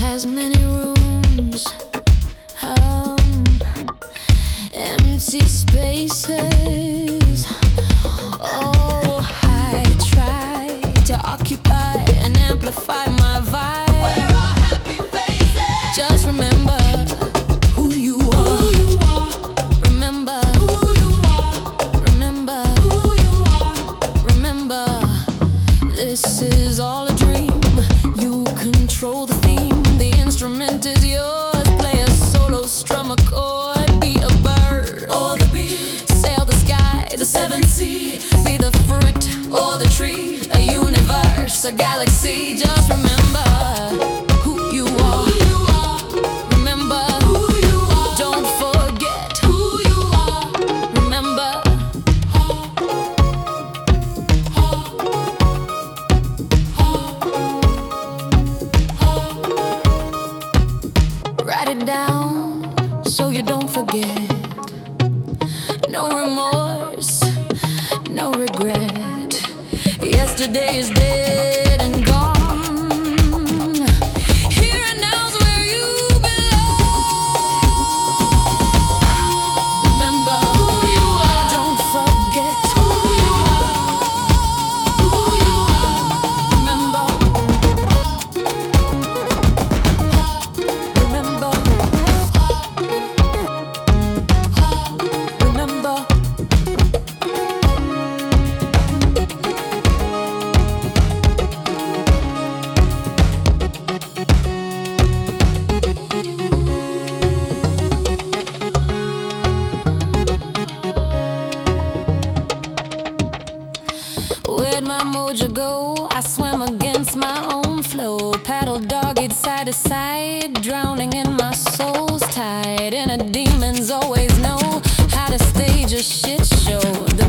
has many rooms, empty spaces. Oh, I try to occupy and amplify my vibe. We're all happy faces. Just remember who you are. Remember who you are. Remember who you are. Remember, this is all a dream. You control the theme. The instrument is yours. Play a solo, strum a chord. Be a bird or the bee. Sail the sky, the seventh sea. Be the fruit or the tree. A universe, a galaxy. Just remember who you are. Remember who you are. Don't forget who you are. Remember. Write it down so you don't forget. No remorse, no regret. Yesterday is dead and gone. Here and now's where you belong. Remember who you are. Don't forget who you are. Who you are. Remember. Remember. Remember. Where'd my mojo go? I swam against my own flow. Paddle dogged side to side, drowning in my soul's tide. Inner demons always know how to stage a shit show.